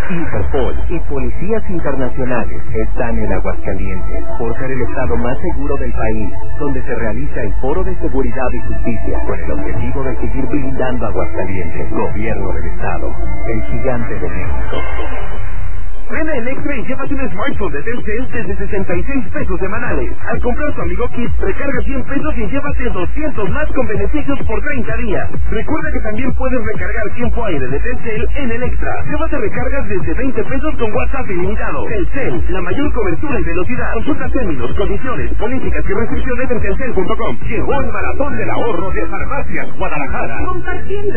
Interpol y policías internacionales están en Aguascalientes por ser el estado más seguro del país, donde se realiza el Foro de Seguridad y Justicia con el objetivo de seguir blindando a Aguascalientes. Gobierno del Estado, el gigante de México. Ven a Electra y llévate un smartphone de Telcel desde 66 pesos semanales. Al comprar tu Amigo Kit, recarga 100 pesos y llévate 200 más con beneficios por 30 días. Recuerda que también puedes recargar tiempo aire de Telcel en Electra. Llévate recargas desde 20 pesos con WhatsApp ilimitado. Telcel, la mayor cobertura y velocidad. Consulta términos, condiciones, políticas y restricciones en telcel.com. Llegó el maratón del ahorro de Farmacias Guadalajara. Compartiendo